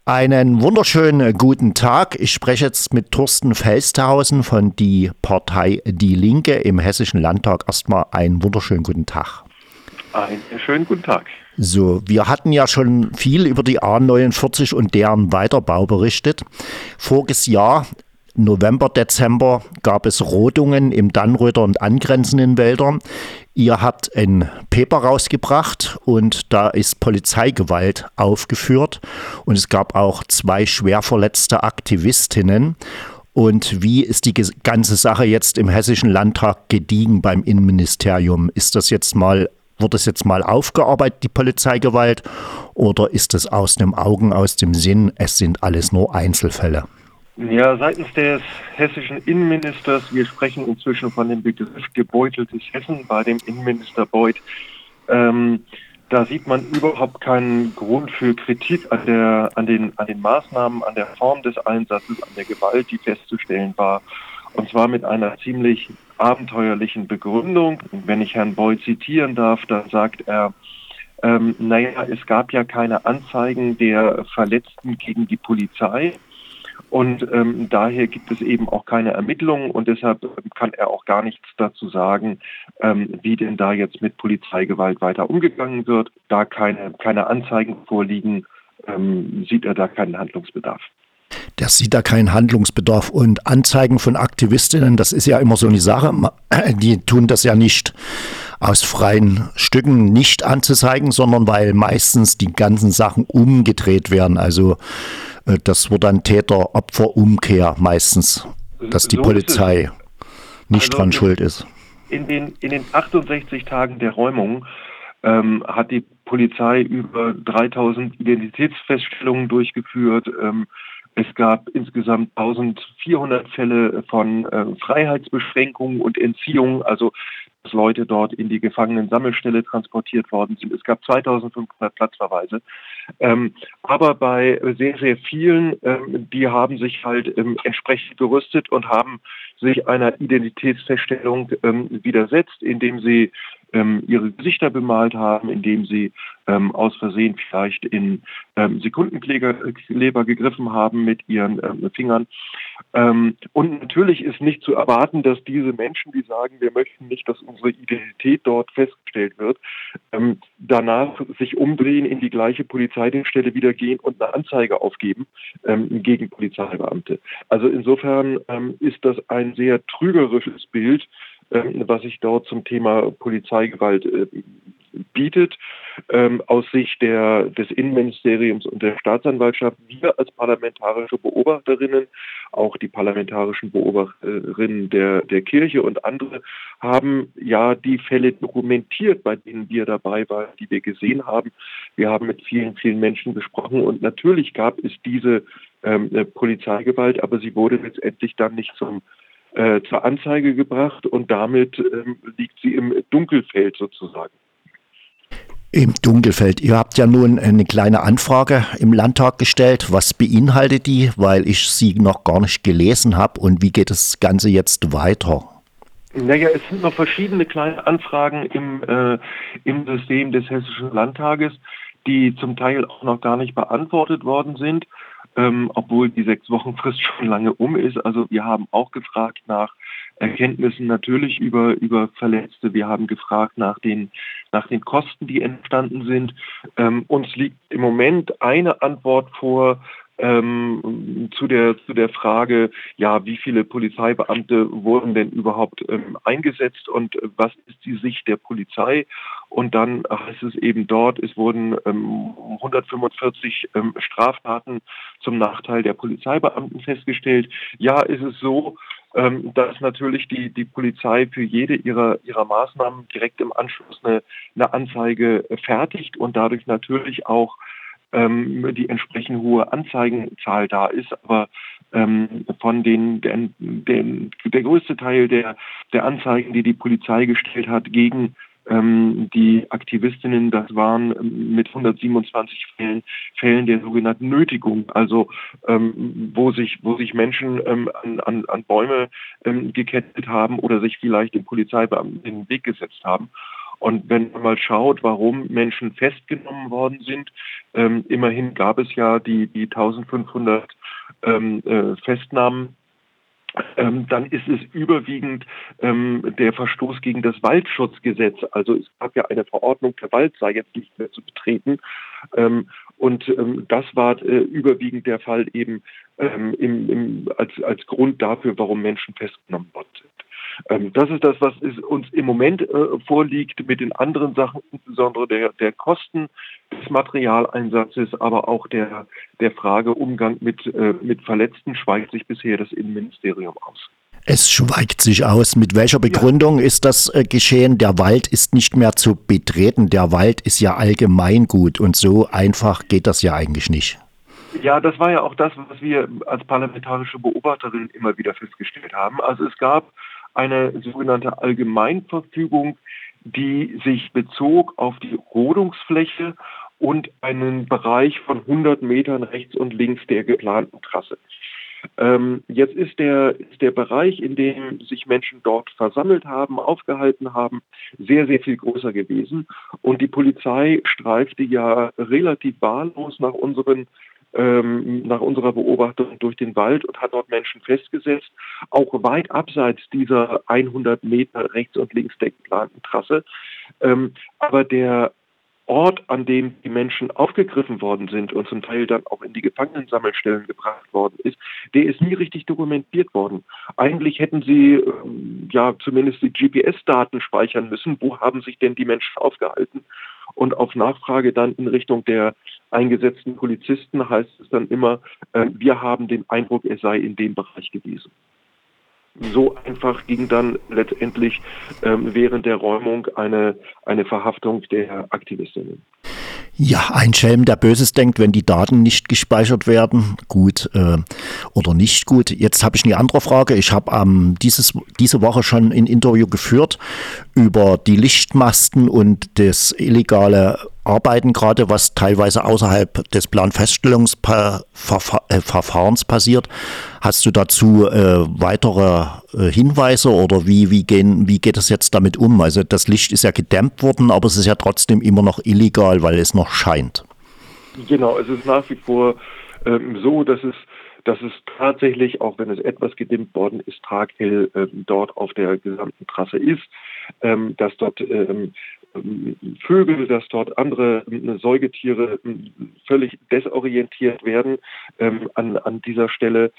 Einen wunderschönen guten Tag. Ich spreche jetzt mit Thorsten Felstehausen von die Partei Die Linke im Hessischen Landtag. Erstmal einen wunderschönen guten Tag. Einen schönen guten Tag. So, wir hatten ja schon viel über die A49 und deren Weiterbau berichtet. Voriges Jahr, November, Dezember, gab es Rodungen im Dannröder und angrenzenden Wäldern. Ihr habt ein Paper rausgebracht und da ist Polizeigewalt aufgeführt. Und es gab auch 2 schwer verletzte Aktivistinnen. Und wie ist die ganze Sache jetzt im Hessischen Landtag gediegen beim Innenministerium? Wird das jetzt mal aufgearbeitet, die Polizeigewalt, oder ist es aus dem Augen, aus dem Sinn, es sind alles nur Einzelfälle? Ja, seitens des hessischen Innenministers, wir sprechen inzwischen von dem Begriff gebeuteltes Hessen bei dem Innenminister Beuth, da sieht man überhaupt keinen Grund für Kritik an den Maßnahmen, an der Form des Einsatzes, an der Gewalt, die festzustellen war. Und zwar mit einer ziemlich abenteuerlichen Begründung. Wenn ich Herrn Beuth zitieren darf, dann sagt er, es gab ja keine Anzeigen der Verletzten gegen die Polizei. Und daher gibt es eben auch keine Ermittlungen und deshalb kann er auch gar nichts dazu sagen, wie denn da jetzt mit Polizeigewalt weiter umgegangen wird. Da keine Anzeigen vorliegen, sieht er da keinen Handlungsbedarf. Der sieht da keinen Handlungsbedarf. Und Anzeigen von Aktivistinnen, das ist ja immer so eine Sache. Die tun das ja nicht aus freien Stücken nicht anzuzeigen, sondern weil meistens die ganzen Sachen umgedreht werden. Also das wird dann Täter-Opfer-Umkehr meistens, dass die Polizei nicht dran schuld ist. In den 68 Tagen der Räumung hat die Polizei über 3000 Identitätsfeststellungen durchgeführt. Es gab insgesamt 1400 Fälle von Freiheitsbeschränkungen und Entziehungen, also dass Leute dort in die Gefangenensammelstelle transportiert worden sind. Es gab 2500 Platzverweise. Aber bei sehr, sehr vielen, die haben sich halt entsprechend gerüstet und haben sich einer Identitätsfeststellung widersetzt, indem sie ihre Gesichter bemalt haben, indem sie aus Versehen vielleicht in Sekundenkleber gegriffen haben mit ihren Fingern. Und natürlich ist nicht zu erwarten, dass diese Menschen, die sagen, wir möchten nicht, dass unsere Identität dort festgestellt wird, danach sich umdrehen, in die gleiche Polizeidienststelle wieder gehen und eine Anzeige aufgeben gegen Polizeibeamte. Also insofern ist das ein sehr trügerisches Bild, was sich dort zum Thema Polizeigewalt bietet. Aus Sicht des Innenministeriums und der Staatsanwaltschaft, wir als parlamentarische Beobachterinnen, auch die parlamentarischen Beobachterinnen der Kirche und andere, haben ja die Fälle dokumentiert, bei denen wir dabei waren, die wir gesehen haben. Wir haben mit vielen, vielen Menschen gesprochen und natürlich gab es diese Polizeigewalt, aber sie wurde letztendlich dann nicht zur Anzeige gebracht und damit liegt sie im Dunkelfeld sozusagen. Im Dunkelfeld. Ihr habt ja nun eine kleine Anfrage im Landtag gestellt. Was beinhaltet die? Weil ich sie noch gar nicht gelesen habe. Und wie geht das Ganze jetzt weiter? Naja, es sind noch verschiedene kleine Anfragen im System des Hessischen Landtages, die zum Teil auch noch gar nicht beantwortet worden sind, obwohl die 6-Wochen-Frist schon lange um ist. Also wir haben auch gefragt nach Erkenntnissen natürlich über Verletzte. Wir haben gefragt nach den Kosten, die entstanden sind. Uns liegt im Moment eine Antwort vor zu der Frage, ja, wie viele Polizeibeamte wurden denn überhaupt eingesetzt und was ist die Sicht der Polizei? Und dann heißt es eben dort, es wurden 145 Straftaten zum Nachteil der Polizeibeamten festgestellt. Ja, ist es so, dass natürlich die Polizei für jede ihrer Maßnahmen direkt im Anschluss eine Anzeige fertigt und dadurch natürlich auch die entsprechend hohe Anzeigenzahl da ist, aber von der größte Teil der Anzeigen, die Polizei gestellt hat gegen die Aktivistinnen, das waren mit 127 Fällen der sogenannten Nötigung, also wo sich Menschen an Bäume gekettet haben oder sich vielleicht den Polizeibeamten in den Weg gesetzt haben. Und wenn man mal schaut, warum Menschen festgenommen worden sind, immerhin gab es ja die 1500 Festnahmen, dann ist es überwiegend der Verstoß gegen das Waldschutzgesetz. Also es gab ja eine Verordnung, der Wald sei jetzt nicht mehr zu betreten. Das war überwiegend der Fall eben als Grund dafür, warum Menschen festgenommen worden sind. Das ist das, was uns im Moment vorliegt mit den anderen Sachen, insbesondere der Kosten des Materialeinsatzes, aber auch der Frage Umgang mit Verletzten schweigt sich bisher das Innenministerium aus. Es schweigt sich aus. Mit welcher Begründung ist das geschehen? Der Wald ist nicht mehr zu betreten. Der Wald ist ja Allgemeingut und so einfach geht das ja eigentlich nicht. Ja, das war ja auch das, was wir als parlamentarische Beobachterin immer wieder festgestellt haben. Also es gab eine sogenannte Allgemeinverfügung, die sich bezog auf die Rodungsfläche und einen Bereich von 100 Metern rechts und links der geplanten Trasse. Jetzt ist der Bereich, in dem sich Menschen dort versammelt haben, aufgehalten haben, sehr, sehr viel größer gewesen. Und die Polizei streifte ja relativ wahllos nach unserer Beobachtung durch den Wald und hat dort Menschen festgesetzt, auch weit abseits dieser 100 Meter rechts und links der geplanten Trasse. Aber der Ort, an dem die Menschen aufgegriffen worden sind und zum Teil dann auch in die Gefangenensammelstellen gebracht worden ist, der ist nie richtig dokumentiert worden. Eigentlich hätten sie zumindest die GPS-Daten speichern müssen. Wo haben sich denn die Menschen aufgehalten? Und auf Nachfrage dann in Richtung der eingesetzten Polizisten heißt es dann immer, wir haben den Eindruck, er sei in dem Bereich gewesen. So einfach ging dann letztendlich während der Räumung eine Verhaftung der Aktivistinnen. Ja, ein Schelm, der Böses denkt, wenn die Daten nicht gespeichert werden, gut oder nicht gut. Jetzt habe ich eine andere Frage. Ich habe diese Woche schon ein Interview geführt über die Lichtmasten und das illegale Arbeiten, gerade was teilweise außerhalb des Planfeststellungsverfahrens passiert. Hast du dazu weitere Hinweise oder wie geht es jetzt damit um? Also das Licht ist ja gedämmt worden, aber es ist ja trotzdem immer noch illegal, weil es noch scheint. Genau, es ist nach wie vor so, dass es tatsächlich, auch wenn es etwas gedimmt worden ist, taghell dort auf der gesamten Trasse ist, dass dort Vögel, dass dort andere Säugetiere völlig desorientiert werden an dieser Stelle,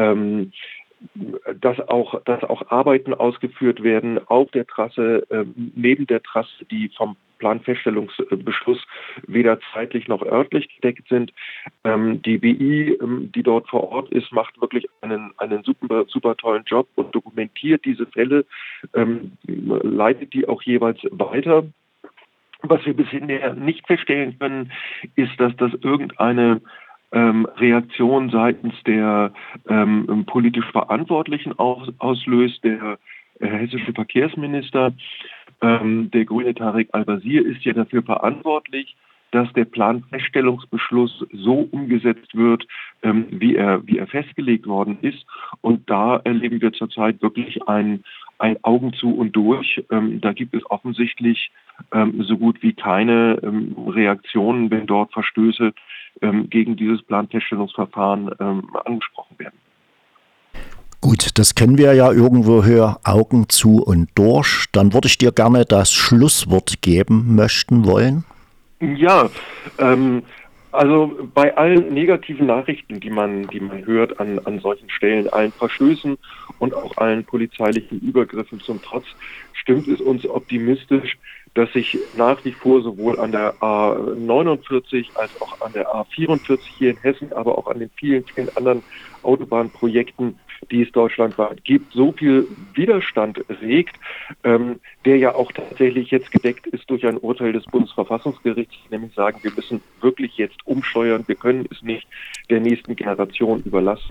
dass auch Arbeiten ausgeführt werden auf der Trasse, neben der Trasse, die vom Planfeststellungsbeschluss weder zeitlich noch örtlich gedeckt sind. Die BI, die dort vor Ort ist, macht wirklich einen super tollen Job und dokumentiert diese Fälle, leitet die auch jeweils weiter. Was wir bisher nicht feststellen können, ist, dass das irgendeine Reaktion seitens der politisch Verantwortlichen auslöst. Der hessische Verkehrsminister, der grüne Tarek Al-Wazir, ist ja dafür verantwortlich, dass der Planfeststellungsbeschluss so umgesetzt wird, wie er festgelegt worden ist. Und da erleben wir zurzeit wirklich ein Augen zu und durch. Da gibt es offensichtlich so gut wie keine Reaktionen, wenn dort Verstöße gegen dieses Planfeststellungsverfahren angesprochen werden. Gut, das kennen wir ja irgendwoher, Augen zu und durch. Dann würde ich dir gerne das Schlusswort geben wollen. Ja, also bei allen negativen Nachrichten, die man hört an solchen Stellen, allen Verstößen und auch allen polizeilichen Übergriffen zum Trotz, stimmt es uns optimistisch, dass sich nach wie vor sowohl an der A49 als auch an der A44 hier in Hessen, aber auch an den vielen anderen Autobahnprojekten, die es deutschlandweit gibt, so viel Widerstand regt, der ja auch tatsächlich jetzt gedeckt ist durch ein Urteil des Bundesverfassungsgerichts, nämlich sagen, wir müssen wirklich jetzt umsteuern, wir können es nicht der nächsten Generation überlassen.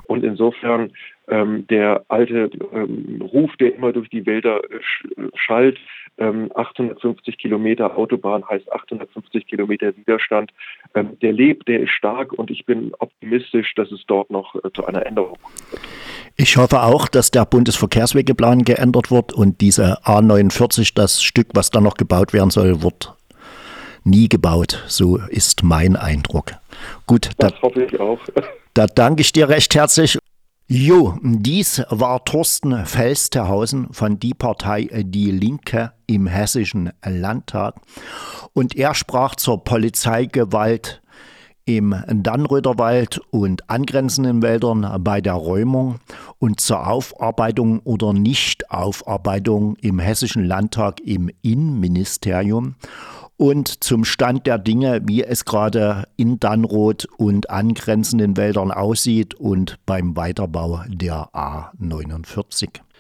Und insofern der alte Ruf, der immer durch die Wälder schallt, 850 Kilometer Autobahn heißt 850 Kilometer Widerstand, der lebt, der ist stark und ich bin optimistisch, dass es dort noch zu einer Änderung kommt. Ich hoffe auch, dass der Bundesverkehrswegeplan geändert wird und diese A49, das Stück, was da noch gebaut werden soll, wird nie gebaut. So ist mein Eindruck. Gut, das hoffe ich auch. Da danke ich dir recht herzlich. Jo, dies war Thorsten Felstehausen von die Partei Die Linke im Hessischen Landtag. Und er sprach zur Polizeigewalt im Dannröder und angrenzenden Wäldern bei der Räumung und zur Aufarbeitung oder Nichtaufarbeitung im Hessischen Landtag im Innenministerium und zum Stand der Dinge, wie es gerade in Dannroth und angrenzenden Wäldern aussieht und beim Weiterbau der A49.